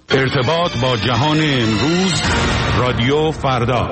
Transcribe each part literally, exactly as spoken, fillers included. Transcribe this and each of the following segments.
ارتباط با جهان امروز، رادیو فردا.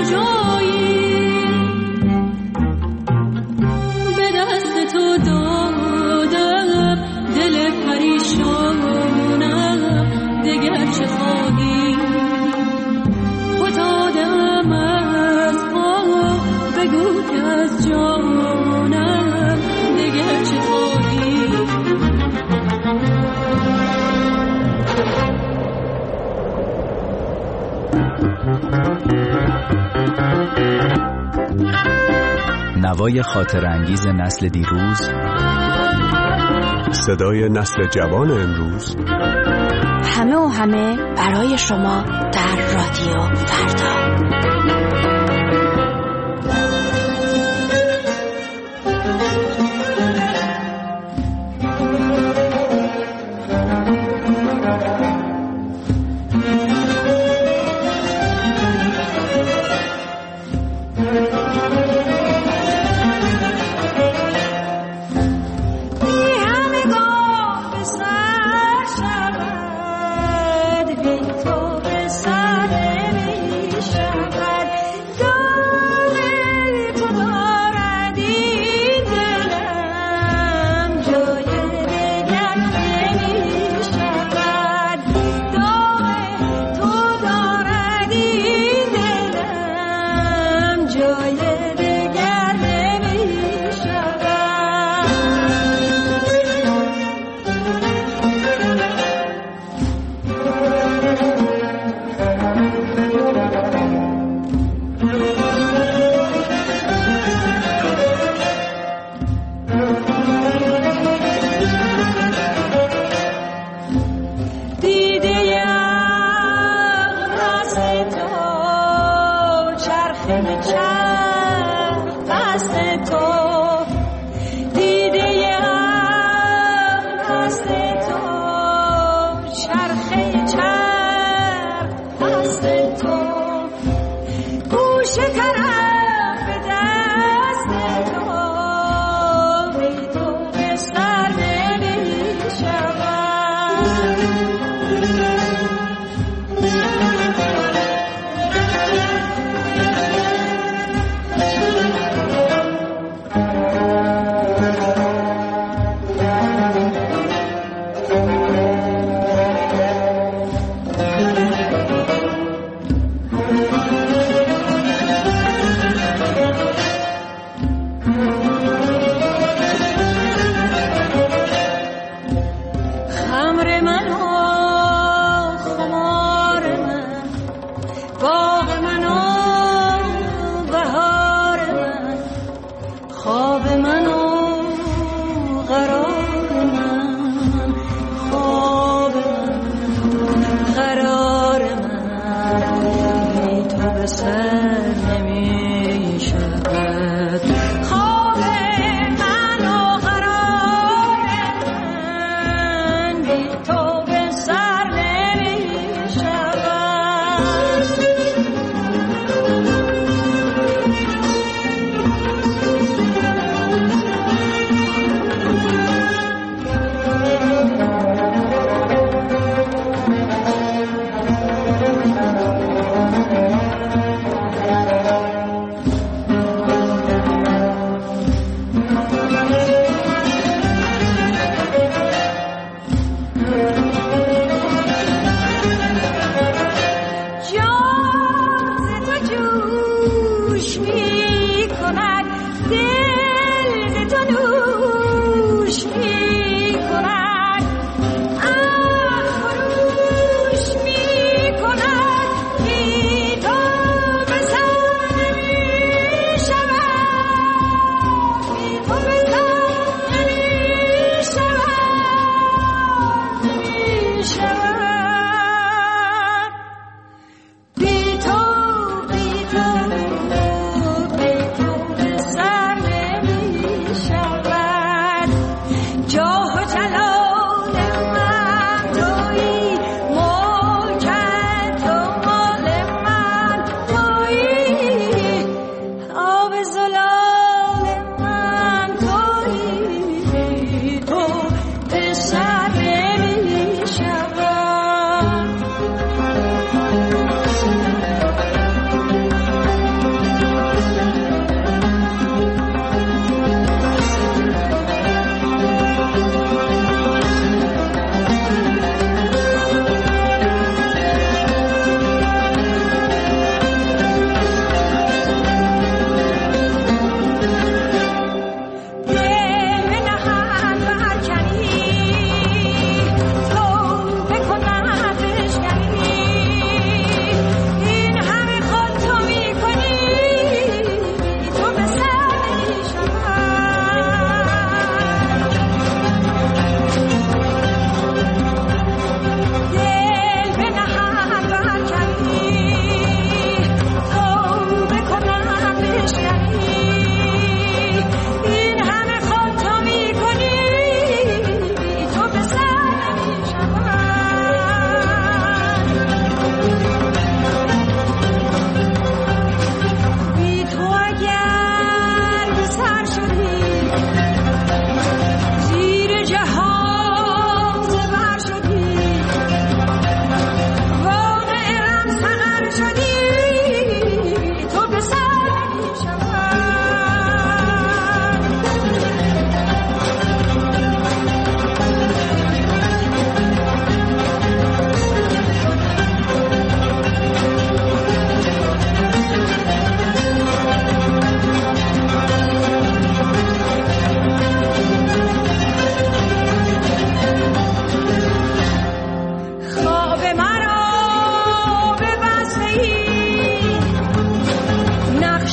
نوای خاطر انگیز نسل دیروز، صدای نسل جوان امروز، همه و همه برای شما در رادیو فردا.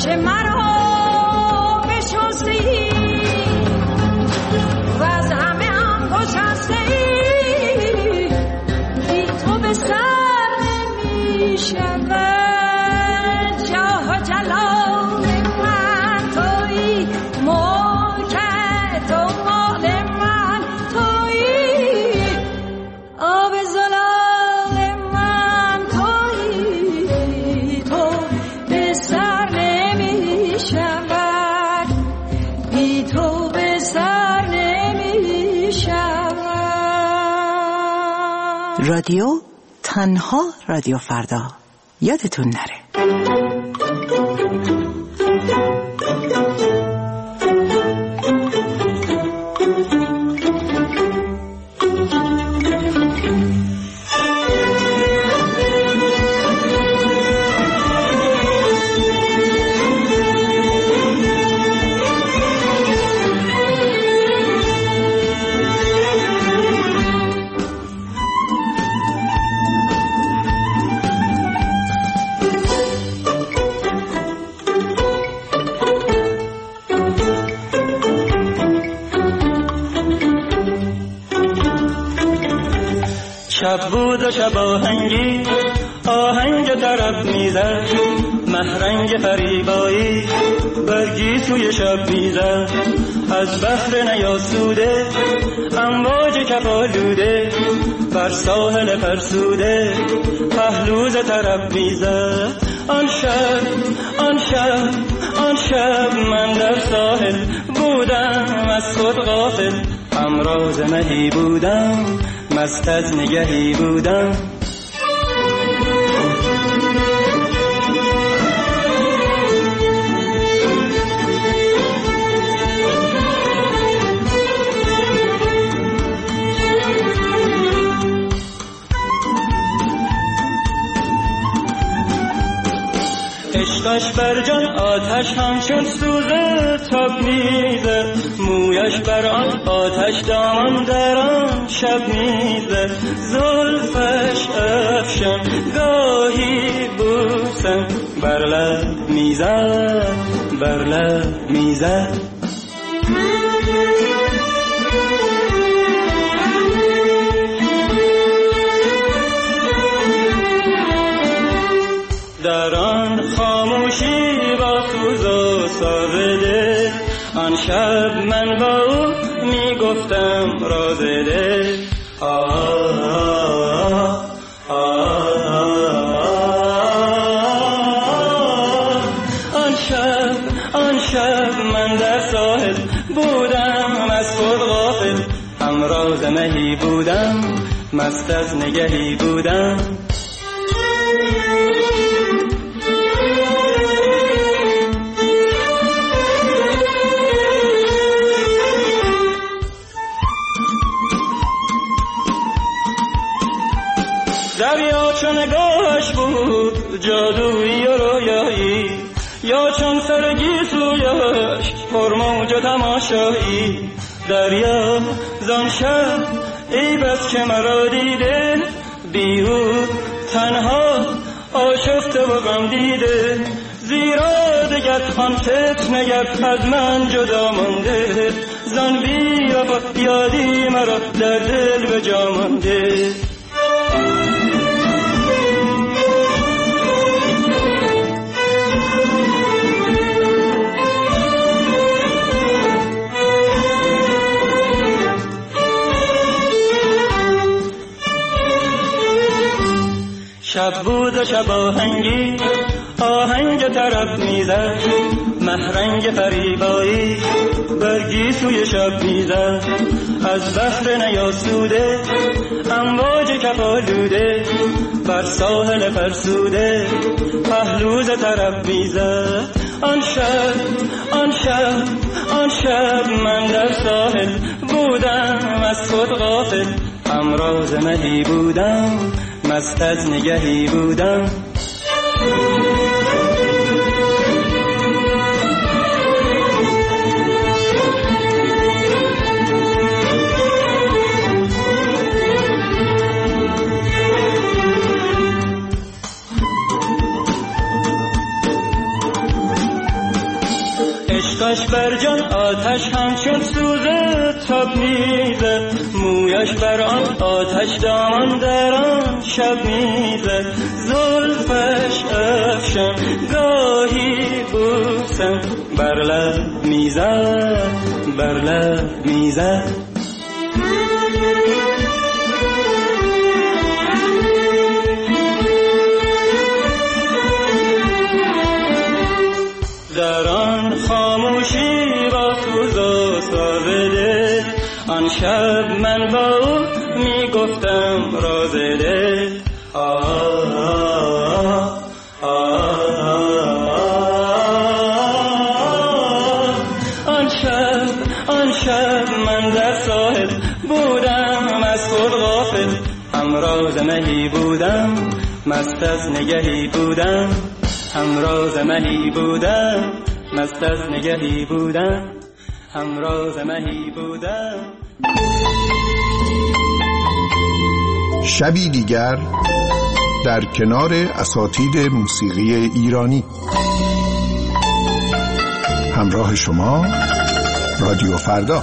چشم مرا بشستی و از همه هم گسستی، بی تو به سر نمی شود جاه و جلال من تویی، ملک تو مال من تویی، آب زلال من تویی، تو به سر نمی شود، بی تو به سر نمی شود. رادیو تنها رادیو فردا، یادتون نره. شب بود و شب آهنگی، آهنگ طرب میزد، محرنگ فریبایی برگی توی شب میزد، از بحر نیاسوده امواج کفالوده، بر ساحل فرسوده پهلوز طرب میزد. آن شب آن شب آن شب من در ساحل بودم، از خود غافل همراز مهی بودم، مست از نگهی بودم. عشقش بر جان آتش همچون سوزه تاب میزه، مویش بر آن آتش دامان در آن شب میزه، زلفش افشان گاهی بوسم بر لب میزد، بر لب میزد. در آن خاموشی با سوز و سازده، آن شب من با او میگفتم راز دل. آه آه آه آن شب آن شب من در ساحل بودم، از خود غافل همراز مهی بودم، مست از نگهی بودم. دریا چون نگاهش بود جادویی و رویایی، یا چون سر گیسویش پرموج و تماشایی. دریا زان شب ای بس که مرا دیده، بی او تنها آشفته و غم دیده، زیرا دگر آن فتنه از من جدا مانده، زان بی وفا یادی مرا در دل به جا مانده. شب بود و شب آهنگی، آهنگ طرب میزد، محرنگ فریبایی برگی سوی شب میزد، از بحر نیاسوده امواج کفالوده، بر ساحل فرسوده پهلوز طرب میزد. آن شب آن شب آن شب من در ساحل بودم، از خود غافل همراز مهی بودم، مست از نگهی بودم. آتش بر جان آتش همچون سوز تب میزد، مویش بر آن آتش دامان در آن شب میزد. زلفش افشان گاهی بوسم بر لب میزد، بر لب میزد. در آن خاموشی با سوز و ساز دل، آن شب من با او می گفتم راز دل. آه آه آه آن شب آن شب من در ساحل بودم از خود غافل، همراز مهی بودم مست از نگهی بودم، همراز مهی بودم مست از نگهی بودم، همراز مهی بودم. شبی دیگر در کنار اساتید موسیقی ایرانی. همراه شما رادیو فردا.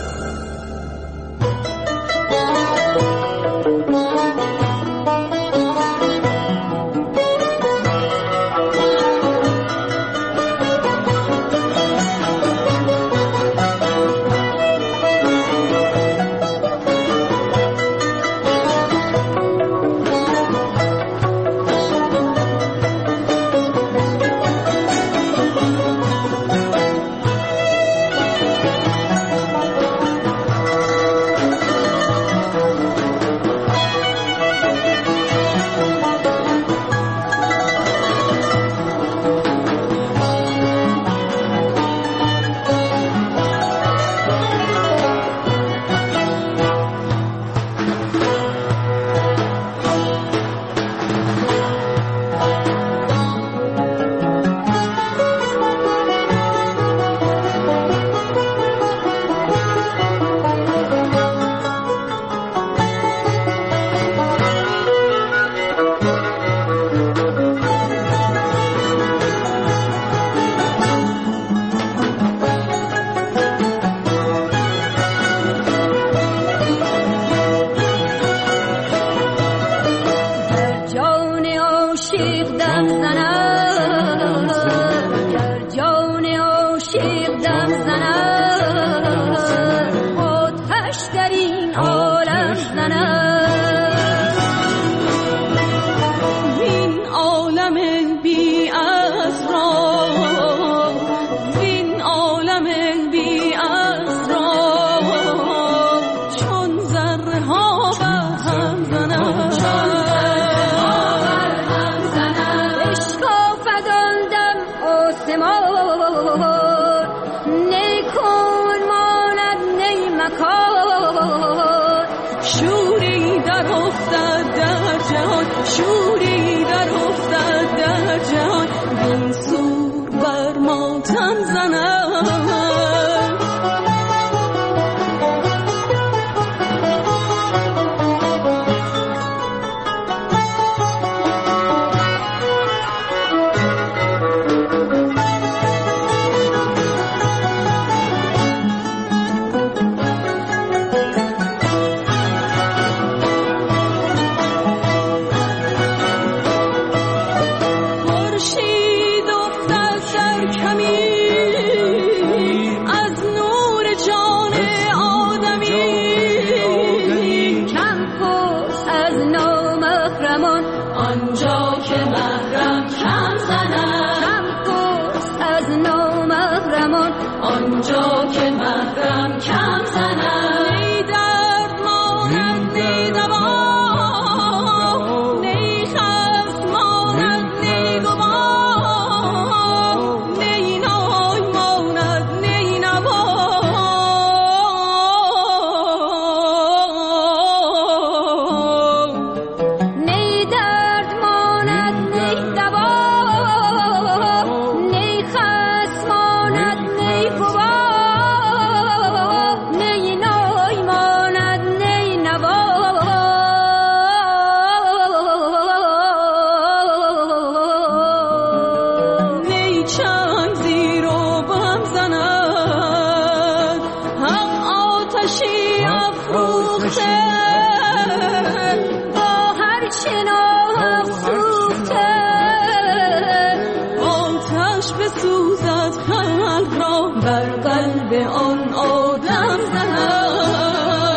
آتش بسوزد خلق را بر قلب آن آدم زند.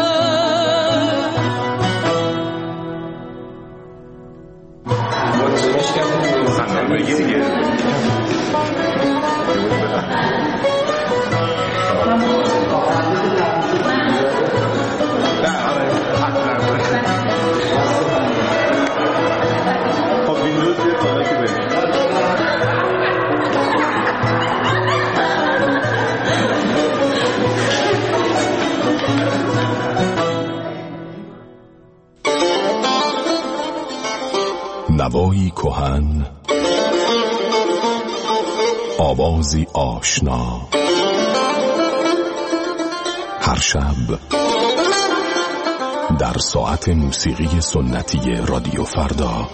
نوایی کهن، آوازی آشنا، هر شب در ساعت موسیقی سنتی رادیو فردا.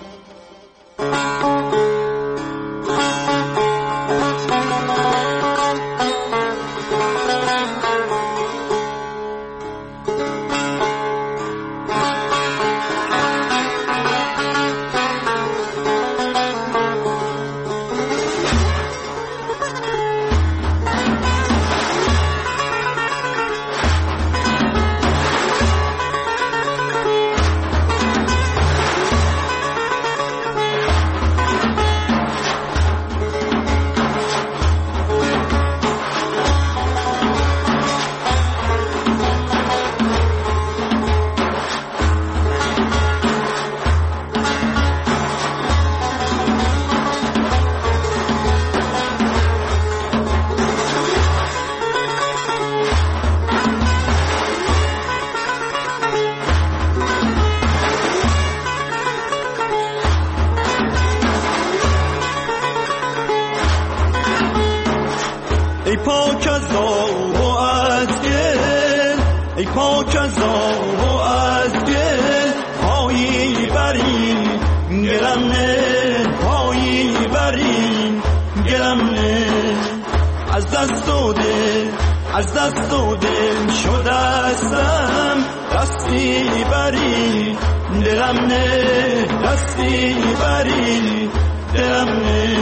ای پاک از آب و از گل، ای پاک از آب و از گل، پایی برین گلم نه، پایی برین گلم نه. از دست و دل، از دست و دل شدستم، دستی برین دلم نه، دستی برین دلم نه.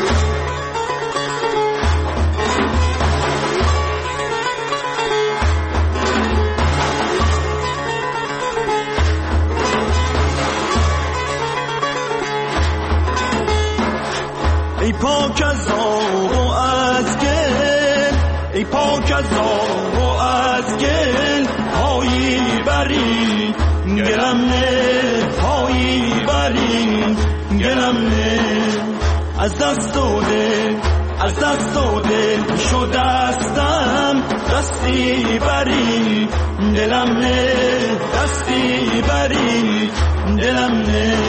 ای پاک از آب و از گل، ای پاک از آب و از گل، پایی برین گلم نه، پایی برین گلم نه. از دست و دل، از دست و دل شدستم، دستی برین دلم نه، دستی برین دلم نه.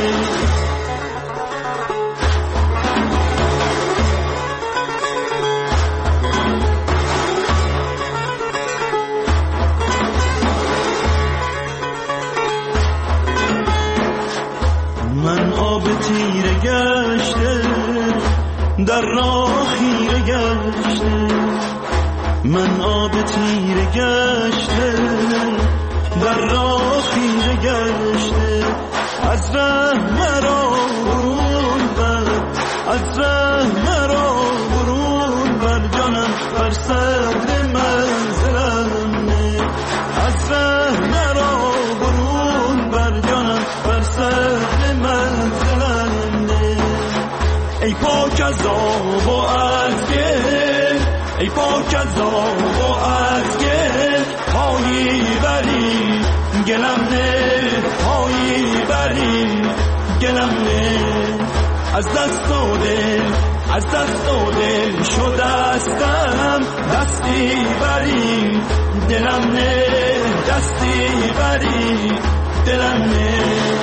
من آب تیره گشته، در راه خیره گشته، من آب تیره گشته، در راه خیره گشته. از ره مرا برون بر، از ره مرا برون بر، جانم بر صدر منزلم نه. از ره مرا برون بر، جانم بر صدر منزلم نه. ای پاک از آب و از گل، ای پاک از آب و از گل، پایی برین گلم نه، پایی برین گلم نه. از دست و دل، از دست و دل شدستم، دستی برین دلم نه، دستی برین دلم نه.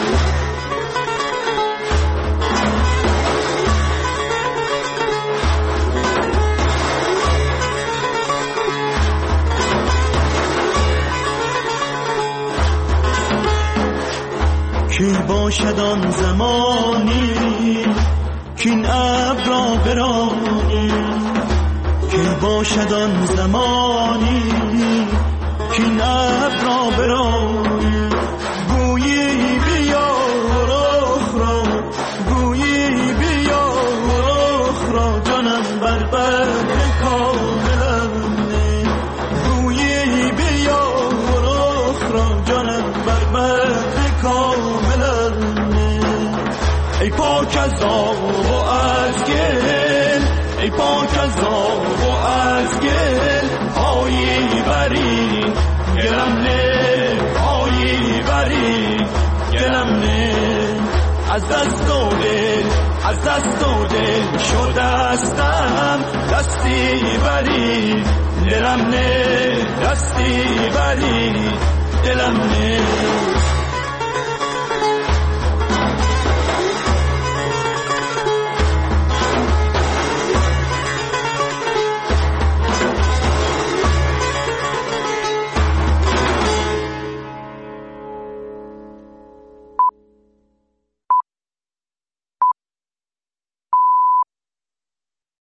کی باشد آن زمانی کین ابر را برانی، کی باشد آن زمانی کین ابر را برانی. گویی بیا رخ را، گویی بیا رخ را، جانم قدر کاملم نه روی بیا را جانم بر قدر کاملم نه ای پاک از آب و از گل ای پاک از آب و از گل آیی برین گلم نه آیی برین گلم نه از دست و دل از دست و دل شدستم دستی بری دلم نه دستی بری دلم نه